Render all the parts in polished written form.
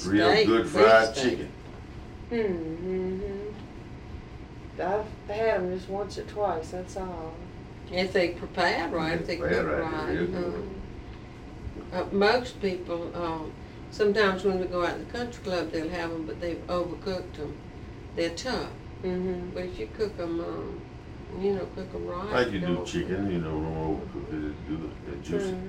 real good fried chicken. I've had them just once or twice, that's all. If they prepared right, if they cook right. Most people, sometimes when we go out to the country club, they'll have them, but they've overcooked them. They're tough. But if you cook them, cook them right. Like you do chicken, don't overcook it. It's good. It's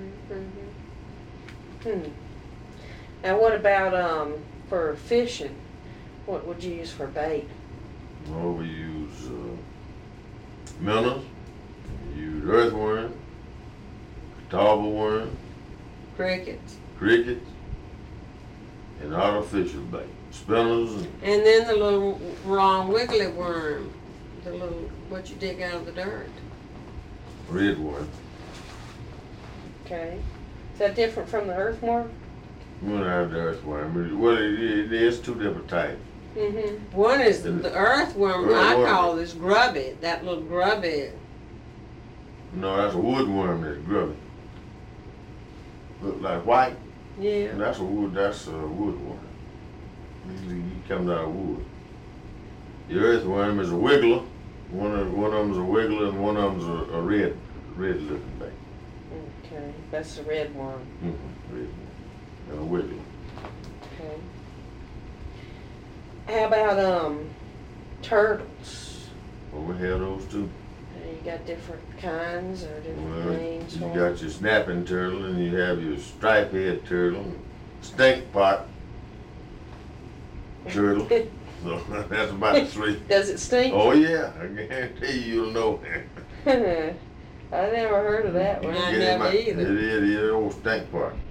juicy. Now, what about for fishing? What would you use for bait? Well, we use minnows, we use earthworm, catawba worm, crickets, and artificial bait, spinners. And then the little long wiggly worm, the little, what you dig out of the dirt. Red worm. Okay. Is that different from the earthworm? We don't have the earthworm. Well, it is two different types. One is the earthworm. I call this grubby. That little grubby. No, that's a woodworm. That's grubby. Look like white. Yeah. That's a woodworm. He comes out of wood. The earthworm is a wiggler. One of them is a wiggler, and one of them is a red looking bait. Okay, that's the red worm. Red worm. And a wiggler. Okay. How about turtles? Well, we have those too. You got different kinds or different names? You got your snapping turtle, and you have your striped head turtle, stink pot turtle. So that's about the three. Does it stink? Oh yeah, I guarantee you'll know. I never heard of that one. I never either. It is old stink pot.